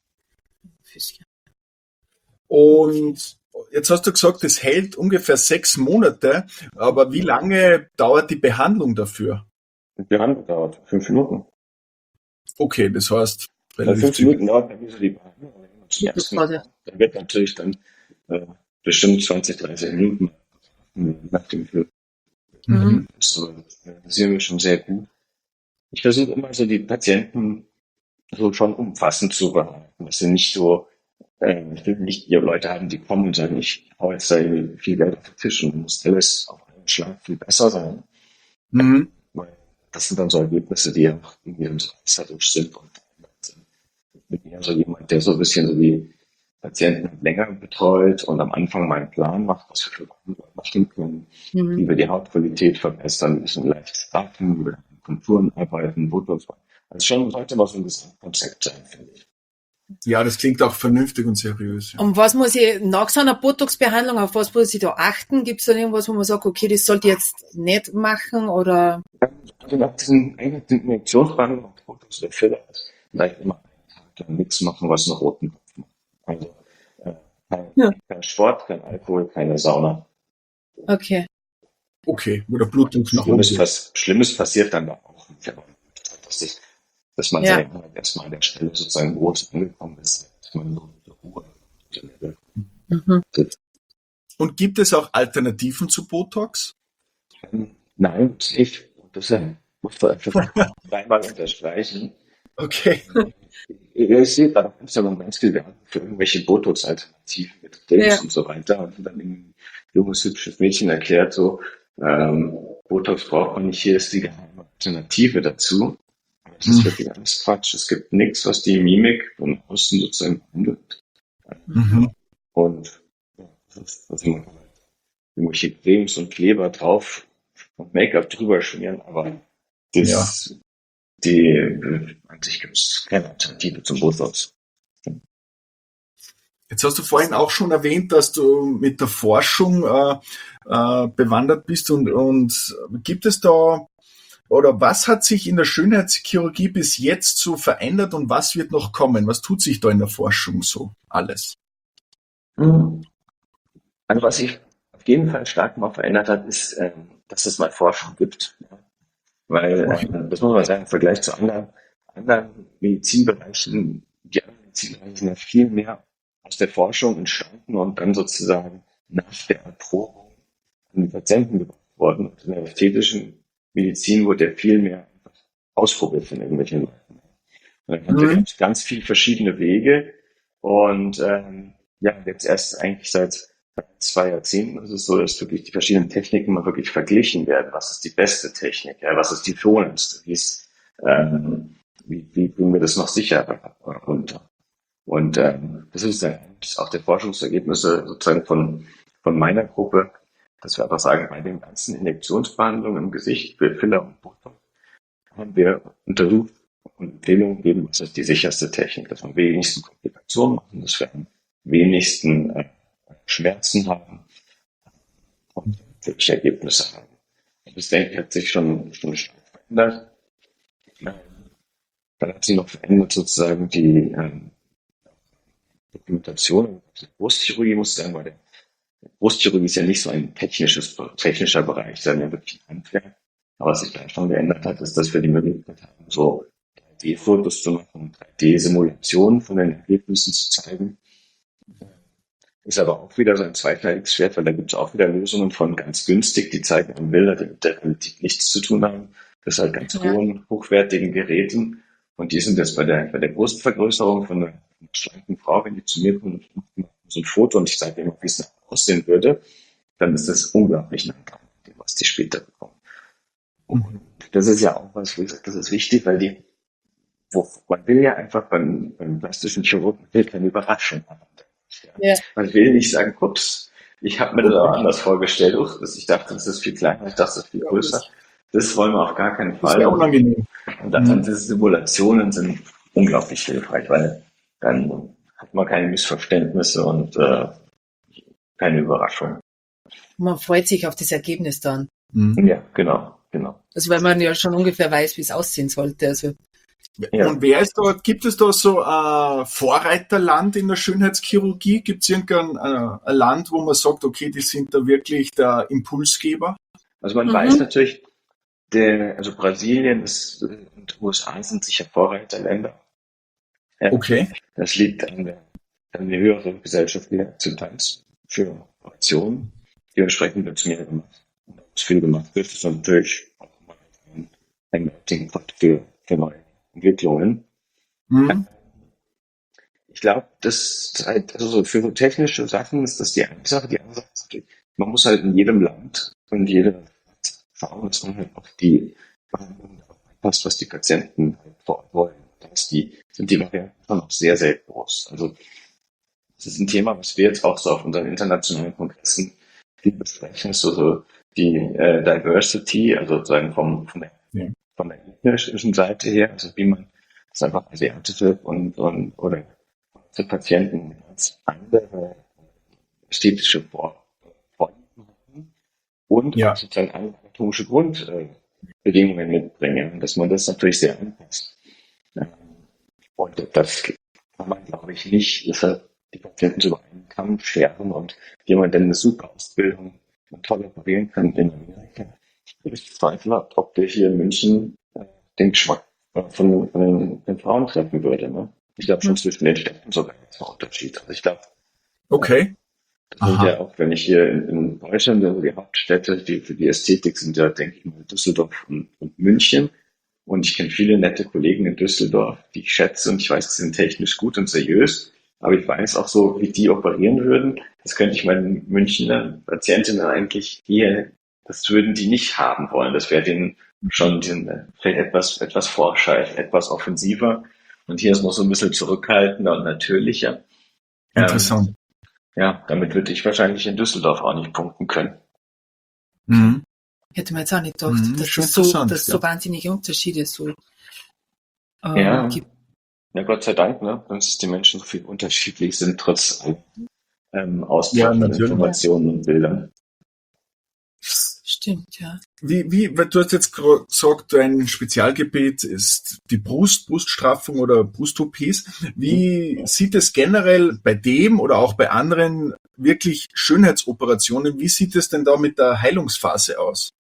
Und jetzt hast du gesagt, das hält ungefähr 6 Monate, aber wie lange dauert die Behandlung dafür? Die Behandlung dauert 5 Minuten. Okay, das heißt, Also 5 Minuten dauert dann so die Behandlung. Aber wenn man zum ersten Mal Pause. kommt, dann wird natürlich dann bestimmt 20, 30 Minuten nach dem Film. Mhm. So, das sehen wir schon sehr gut. Ich versuche immer so die Patienten so schon umfassend zu behandeln. Dass sie nicht so, ich will nicht die Leute haben, die kommen und sagen, ich hau jetzt da irgendwie viel Geld auf den Tisch und muss alles auf einen Schlag viel besser sein. Mhm. Weil das sind dann so Ergebnisse, die auch irgendwie so reißerisch sind und sind. Ich bin eher so jemand, der so ein bisschen so die Patienten länger betreut und am Anfang mal einen Plan macht, was wir für Behandlungen machen können, wie wir die Hautqualität verbessern, ein bisschen leicht straffen, über Konturen arbeiten, Botox. Also schon sollte mal so ein Gesamtkonzept sein, finde ich. Ja, das klingt auch vernünftig und seriös. Ja. Und was muss ich nach so einer Botox-Behandlung, auf was muss ich da achten? Gibt es da irgendwas, wo man sagt, okay, das sollte ich jetzt nicht machen oder? Also nach diesen Injektionsbehandlungen und Botox oder Filler ist vielleicht immer einen Tag lang nichts machen, was einen roten Kopf macht. Also kein Sport, kein Alkohol, keine Sauna. Okay. Okay, wo der Blutdruck nach oben geht. Schlimmes passiert dann da auch nicht. Aber dass man erstmal an der Stelle sozusagen groß angekommen ist, dass man so Ruhe Und gibt es auch Alternativen zu Botox? Nein, nicht. Das muss man einfach dreimal unterstreichen. Okay. Ihr seht da auf Instagram ganz viel Werbung für irgendwelche Botox-Alternativen mit Clips und so weiter. Und dann ein junges, hübsches Mädchen erklärt so, Botox braucht man nicht, hier ist die geheime Alternative dazu. Aber das ist wirklich alles Quatsch. Es gibt nichts, was die Mimik von außen sozusagen behandelt. Und was man irgendwelche Cremes und Kleber drauf und Make-up drüber schmieren, aber an sich gibt es keine Alternative zum Botox. Jetzt hast du vorhin auch schon erwähnt, dass du mit der Forschung bewandert bist und gibt es da oder was hat sich in der Schönheitschirurgie bis jetzt so verändert und was wird noch kommen? Was tut sich da in der Forschung so alles? Also was sich auf jeden Fall stark mal verändert hat, ist, dass es mal Forschung gibt. Ja? Weil, das muss man sagen, im Vergleich zu anderen Medizinbereichen, die anderen Medizinbereiche sind ja viel mehr aus der Forschung entstanden und dann sozusagen nach der Erprobung an die Patienten gebracht worden. Und in der ästhetischen Medizin wurde ja viel mehr ausprobiert von irgendwelchen Leuten. Und dann gibt es ganz viele verschiedene Wege und jetzt erst eigentlich seit 2 Jahrzehnten ist es so, dass wirklich die verschiedenen Techniken mal wirklich verglichen werden. Was ist die beste Technik? Ja, was ist die schonendste? Wie bringen wir das noch sicherer runter? Und das ist dann auch der Forschungsergebnisse sozusagen von meiner Gruppe, dass wir einfach sagen, bei den ganzen Injektionsbehandlungen im Gesicht für Filler und Botox haben wir untersucht und Empfehlungen gegeben, was ist die sicherste Technik, dass wir am wenigsten Komplikationen machen, dass wir am wenigsten Schmerzen haben und wirklich Ergebnisse haben. Und das, denke ich, hat sich schon stark verändert. Dann hat sich noch verändert sozusagen die Dokumentation der Brustchirurgie, muss ich sagen, weil der Brustchirurgie ist ja nicht so ein technischer Bereich, sondern ja wirklich ein Handwerk. Aber was sich da schon geändert hat, ist, dass wir die Möglichkeit haben, so 3D-Fotos zu machen, 3D-Simulationen von den Ergebnissen zu zeigen. Ist aber auch wieder so ein zweischneidiges Schwert, weil da gibt es auch wieder Lösungen von ganz günstig, die zeigen an Bilder, die mit der Realität nichts zu tun haben. Das ist halt ganz hochwertigen Geräten. Und die sind jetzt bei der Brustvergrößerung von einer schlanken Frau, wenn die zu mir kommt und macht so ein Foto und ich sage immer, wie es nachher aussehen würde, dann ist das unglaublich nah dran, was die später bekommen. Und das ist ja auch was, wo ich sage, das ist wichtig, weil man will ja einfach beim plastischen Chirurgen keine Überraschung haben. Ja. Ja. Man will nicht sagen, ups, ich habe mir das auch anders vorgestellt. Ich dachte, das ist viel kleiner, ich dachte, das ist viel größer. Das wollen wir auf gar keinen Fall. Das wäre unangenehm. Und dann diese Simulationen sind unglaublich hilfreich, weil dann hat man keine Missverständnisse und keine Überraschung. Man freut sich auf das Ergebnis dann. Ja, genau. Also weil man ja schon ungefähr weiß, wie es aussehen sollte. Also Ja. Und gibt es da so ein Vorreiterland in der Schönheitschirurgie? Gibt es irgendein ein Land, wo man sagt, okay, die sind da wirklich der Impulsgeber? Also man weiß natürlich, also Brasilien und USA sind sicher Vorreiterländer. Ja. Okay. Das liegt an der höhere gesellschaftliche Akzeptanz für Operationen. Dementsprechend wird es mehr gemacht. Und was viel gemacht wird, ist natürlich auch mal ein Melting Pot für neue Entwicklungen. Ich glaube, also so für so technische Sachen ist das die eine Sache. Die andere Sache ist natürlich, man muss halt in jedem Land und jeder schauen, dass man halt auch die Behandlung passt, was die Patienten halt vor Ort wollen. Sind die Varianten schon noch sehr, sehr groß. Also das ist ein Thema, was wir jetzt auch so auf unseren internationalen Kongressen viel besprechen, ist so die Diversity, also sozusagen von der ethnischen Seite her, also wie man das einfach asiatische oder Patienten als andere ästhetische Vorlieben haben und sozusagen anatomische Grundbedingungen mitbringen, dass man das natürlich sehr anpasst. Und das kann man, glaube ich, nicht, deshalb die Patienten so über einen Kamm scheren und jemand, der eine super Ausbildung und toll operieren kann in Amerika. Ich zweifle, ob der hier in München den Geschmack von den Frauen treffen würde. Ne? Ich glaube schon zwischen den Städten sogar jetzt noch Unterschied. Also ich glaube, okay. Das sind ja auch, wenn ich hier in Deutschland, also die Hauptstädte, die für die Ästhetik sind ja, denke ich mal, Düsseldorf und München. Und ich kenne viele nette Kollegen in Düsseldorf, die ich schätze und ich weiß, sie sind technisch gut und seriös. Aber ich weiß auch so, wie die operieren würden. Das könnte ich meinen Münchner Patientinnen eigentlich das würden die nicht haben wollen. Das wäre denen schon vielleicht etwas forscher, etwas offensiver. Und hier ist noch so ein bisschen zurückhaltender und natürlicher. Interessant. Ja, damit würde ich wahrscheinlich in Düsseldorf auch nicht punkten können. Hätte man jetzt auch nicht gedacht, dass es so wahnsinnige Unterschiede gibt. Ja, Gott sei Dank, ne? Dass die Menschen so viel unterschiedlich sind, trotz Austausch von Informationen und Bildern. Stimmt, ja. Weil du hast jetzt gesagt, dein Spezialgebiet ist die Bruststraffung oder Brust-OPs. Wie sieht es generell bei dem oder auch bei anderen wirklich Schönheitsoperationen, wie sieht es denn da mit der Heilungsphase aus?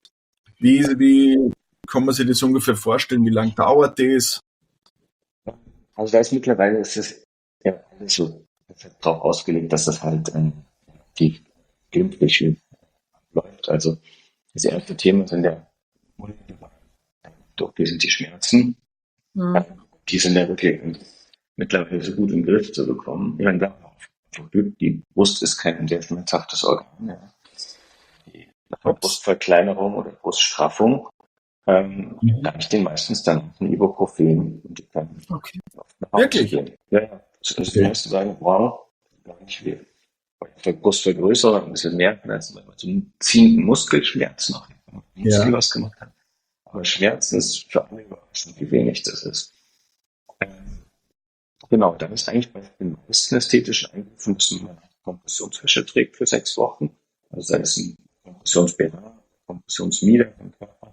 Wie kann man sich das ungefähr vorstellen? Wie lange dauert das? Also da ist mittlerweile alles so darauf ausgelegt, dass das halt die glimpflich läuft. Also das erste Thema sind die Schmerzen. Die sind ja wirklich mittlerweile so gut im Griff zu bekommen. Ich meine, die Brust ist kein sehr schmerzhaftes Organ. Ja. Die Brustverkleinerung oder Bruststraffung reicht denen meistens dann ein Ibuprofen und die können auf eine Haut gehen. Ja. Also die meisten sagen, wow, gar nicht viel. Bei Brustvergrößerung ein bisschen mehr, als wenn man so einen ziehenden Muskelschmerz noch Muskel was gemacht hat. Aber Schmerzen ist für alle überraschend, wie wenig das ist. Genau, dann ist eigentlich bei den meisten ästhetischen Eingriffen, dass man eine Kompressionswäsche trägt für 6 Wochen. Also da ist ein Kompressionsbänder, Kompressionsmieder im Körper.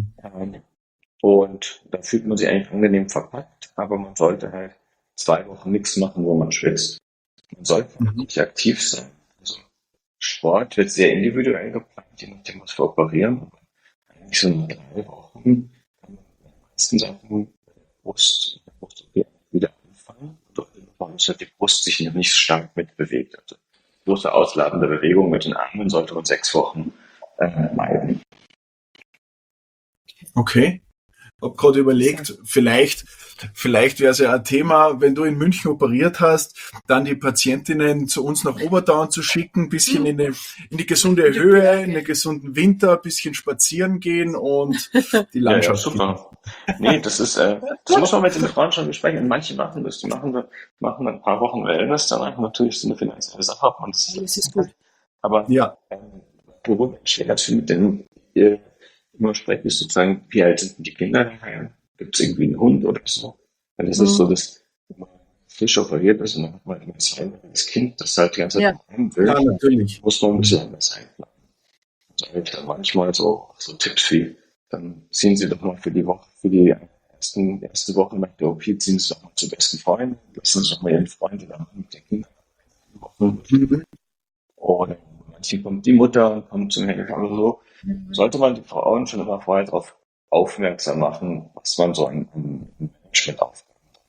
Und da fühlt man sich eigentlich angenehm verpackt, aber man sollte halt 2 Wochen nichts machen, wo man schwitzt. Man sollte nicht aktiv sein. Also Sport wird sehr individuell geplant, je nachdem, was wir operieren. Eigentlich so in 3 Wochen kann man die meisten Sachen Brust wieder anfangen. Man muss halt die Brust sich noch nicht stark mitbewegt. Also große ausladende Bewegung mit den Armen sollte man 6 Wochen meiden. Okay. Hab gerade überlegt, vielleicht wäre es ja ein Thema, wenn du in München operiert hast, dann die Patientinnen zu uns nach Obertauern zu schicken, ein bisschen in die gesunde Höhe, in den gesunden Winter, ein bisschen spazieren gehen und die Ja, Landschaft super. Nee, das muss man mit den Frauen schon besprechen. Und manche machen das. Die machen ein paar Wochen Wellness, danach natürlich so eine finanzielle Sache, ob man Das ist gut. Aber Ja, worüber ich schwer finde, denn ihr immer sprecht, ist sozusagen, wie alt sind denn die Kinder daheim? Gibt es irgendwie einen Hund oder so? Weil das ist so, dass wenn man frisch operiert ist und dann hat man ein kleines Kind, das halt die ganze Zeit Ja. daheim will, ja, natürlich. muss man ein bisschen anders einplanen. Also halt manchmal so Tipps wie, dann ziehen Sie doch mal für die Woche, für die erste Woche nach der OP, ziehen Sie doch mal zu besten Freunden, lassen Sie doch mal Ihren Freund oder Mann mit den Kindern Wochen. Mhm. Oder manche kommt die Mutter und kommt zum Helfen. Also so sollte man die Frauen schon immer vorher darauf aufmerksam machen, was man so an Management aufbaut.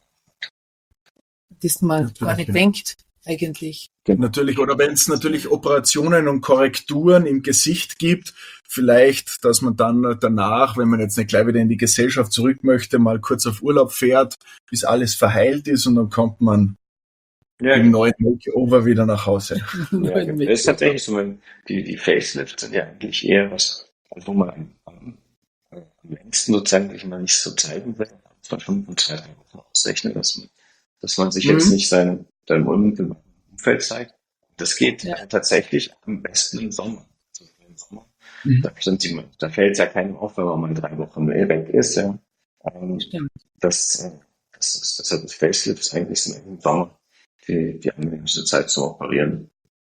Das man Natürlich, gar nicht ja. denkt, eigentlich. Natürlich, oder wenn es natürlich Operationen und Korrekturen im Gesicht gibt, vielleicht, dass man dann danach, wenn man jetzt nicht gleich wieder in die Gesellschaft zurück möchte, mal kurz auf Urlaub fährt, bis alles verheilt ist und dann kommt man Ja, im neuen Makeover wieder nach Hause. ja, das ist tatsächlich so, die Facelifts sind ja eigentlich eher was, wo man am längsten sozusagen sich mal nicht so zeigen will. Muss man schon in 2, 3 Wochen ausrechnen, dass man sich jetzt nicht seinem Umfeld zeigt. Das geht tatsächlich am besten im Sommer. Also im Sommer, da fällt es ja keinem auf, wenn man mal 3 Wochen weg ist. Ja. Stimmt. Deshalb das Facelift ist eigentlich so im Sommer die angenehmste Zeit zum Operieren.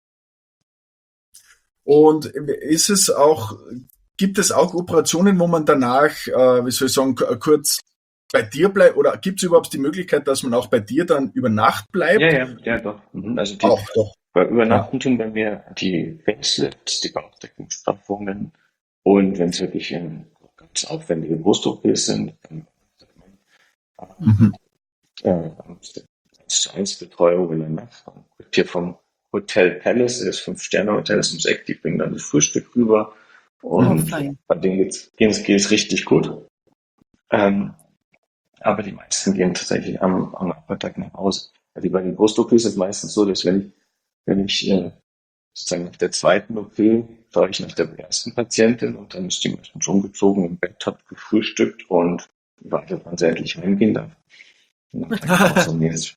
Und gibt es auch Operationen, wo man danach, wie soll ich sagen, kurz bei dir bleibt? Oder gibt es überhaupt die Möglichkeit, dass man auch bei dir dann über Nacht bleibt? Ja, doch. Also Auch, doch. bei Übernachten tun bei mir die Facelifts, die Bauchdeckungsstraffungen und wenn es wirklich ganz aufwendige Brust-OPs sind, dann Mhm. 1:1 Betreuung in der Nacht. Und hier vom Hotel Palace, das 5-Sterne-Hotel ist ums Eck, die bringen dann das Frühstück rüber und fein. bei denen geht's richtig gut. Aber die meisten gehen tatsächlich am Nachmittag nach Hause. Also bei den Brust-OPs ist es meistens so, dass wenn ich sozusagen nach der zweiten OP fahre ich nach der ersten Patientin und dann ist die meistens schon umgezogen im Bett, hat gefrühstückt und wartet, wann sie endlich heimgehen darf. Und dann kann ich auch so mäßig.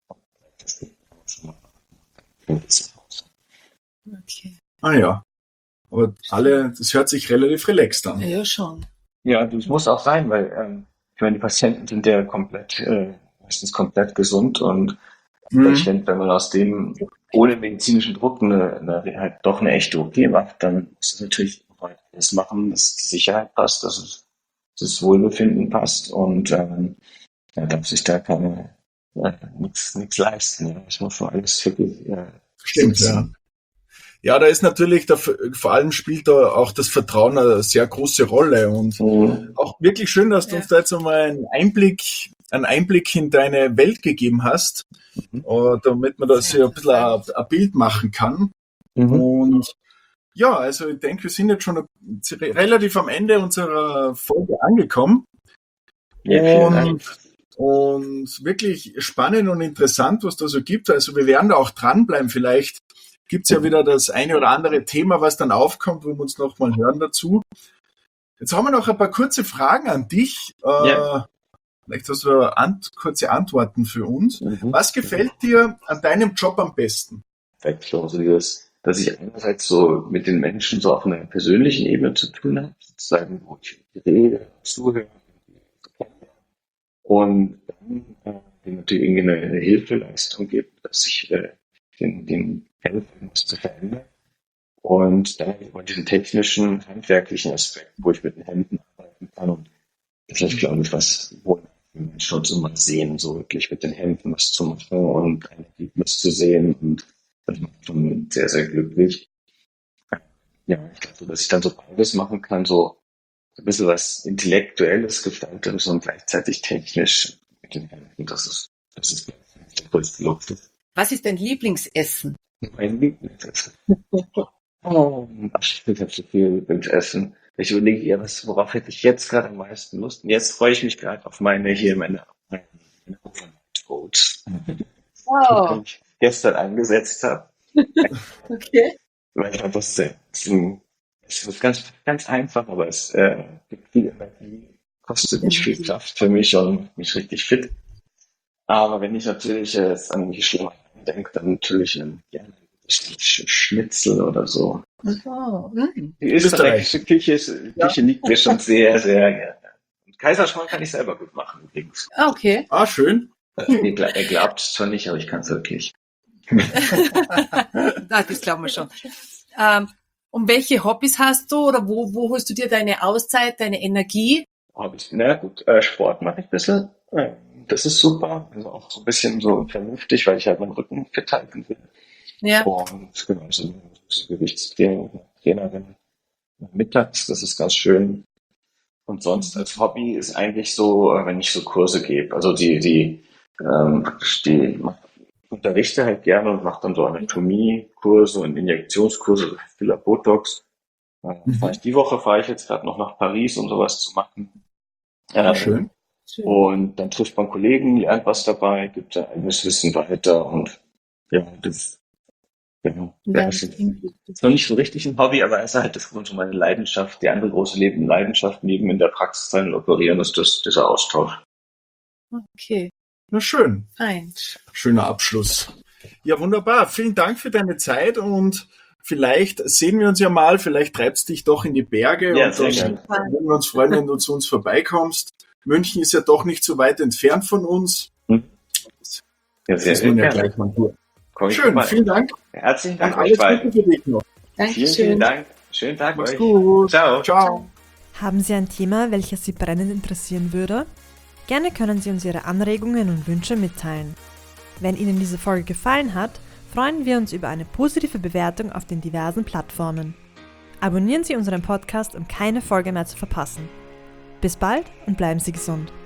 Okay. Ah ja. Aber das hört sich relativ relaxed an. Ja, schon. Ja, das muss auch sein, weil ich meine, die Patienten sind ja meistens komplett gesund und ich finde, wenn man aus dem ohne medizinischen Druck halt doch eine echte OP macht, dann muss es natürlich alles machen, dass die Sicherheit passt, dass das Wohlbefinden passt und darf sich da nichts leisten. Ja. Ich muss schon alles wirklich Stimmt, ja. Ja, da ist natürlich, vor allem spielt da auch das Vertrauen eine sehr große Rolle und auch wirklich schön, dass du uns da jetzt einmal einen Einblick in deine Welt gegeben hast, damit man da so ein bisschen ein Bild machen kann. Und ja, also ich denke, wir sind jetzt schon relativ am Ende unserer Folge angekommen. Ja, vielen Dank. Und wirklich spannend und interessant, was da so gibt. Also wir werden da auch dranbleiben. Vielleicht gibt es ja wieder das eine oder andere Thema, was dann aufkommt, wo wir uns nochmal hören dazu. Jetzt haben wir noch ein paar kurze Fragen an dich. Vielleicht hast du kurze Antworten für uns. Was gefällt dir an deinem Job am besten? Dass ich einerseits so mit den Menschen so auf einer persönlichen Ebene zu tun habe, sozusagen, wo ich rede, zuhöre und dann natürlich irgendwie eine Hilfeleistung gibt, dass ich den helfen, was zu verändern. Und dann über diesen technischen, handwerklichen Aspekt, wo ich mit den Händen arbeiten kann. Und das ist, glaube ich, wo Menschen uns immer sehen, so wirklich mit den Händen was zu machen und ein Ergebnis zu sehen. Und das macht schon sehr, sehr glücklich. Ja, ich glaube, dass ich dann so beides machen kann, so ein bisschen was Intellektuelles, Gestalterisches und gleichzeitig technisch mit den Händen. Das ist der größte Luxus. Was ist dein Lieblingsessen? Mein Lieblingsessen. Ich habe so viel Lieblingsessen. Ich überlege, ja, worauf hätte ich jetzt gerade am meisten Lust? Und jetzt freue ich mich gerade auf meine Overnight Oats, die Wow, ich gestern eingesetzt habe. okay. Weil ich wusste, es ist ganz, ganz einfach, aber es gibt viel Energie, kostet nicht viel Energie. Kraft für mich und macht mich richtig fit. Aber wenn ich natürlich jetzt an die Schlemmereien denke, dann natürlich gerne Schnitzel oder so. Oh, Die Österreich. österreichische Ja. Küche liegt mir schon sehr, sehr gerne. Und Kaiserschmarrn kann ich selber gut machen übrigens. okay. Ah, schön. Er glaubt es zwar nicht, aber ich kann es wirklich. Das glauben wir schon. Ähm, und welche Hobbys hast du oder wo holst du dir deine Auszeit, deine Energie? Na gut, Sport mache ich ein bisschen. Das ist super. Also auch so ein bisschen so vernünftig, weil ich halt meinen Rücken fit halten will. Ja, Und genau, so Gewichtstrainerin mittags, das ist ganz schön. Und sonst als Hobby ist eigentlich so, wenn ich so Kurse gebe, also praktisch die unterrichte halt gerne und mache dann so Anatomiekurse und Injektionskurse, Filler Botox. Die Woche fahre ich jetzt gerade noch nach Paris, um sowas zu machen. Ah, schön. schön. Und dann trifft man Kollegen, lernt was dabei, gibt sein eigenes Wissen weiter und ja, genau. Ja, Das ist noch nicht so richtig ein Hobby, aber es ist halt das so meine Leidenschaft, die andere große Leidenschaft neben in der Praxis sein und operieren, ist dieser Austausch. Okay, Na schön. fein. Schöner Abschluss. Ja, wunderbar. Vielen Dank für deine Zeit und vielleicht sehen wir uns ja mal, vielleicht treibst dich doch in die Berge Ja, und sehr dann gerne. würden wir uns freuen, wenn du zu uns vorbeikommst. München ist ja doch nicht so weit entfernt von uns. Ja, Das sehr, ist sehr man ja gerne. gleich mal durch. Komm ich Schön, vorbei. vielen Dank Herzlichen und Dank euch alles Gute beiden. für dich noch. Vielen, vielen Dankeschön. Dank. Schönen Tag Mach's euch. gut. Ciao. Ciao. Haben Sie ein Thema, welches Sie brennend interessieren würde? Gerne können Sie uns Ihre Anregungen und Wünsche mitteilen. Wenn Ihnen diese Folge gefallen hat, freuen wir uns über eine positive Bewertung auf den diversen Plattformen. Abonnieren Sie unseren Podcast, um keine Folge mehr zu verpassen. Bis bald und bleiben Sie gesund.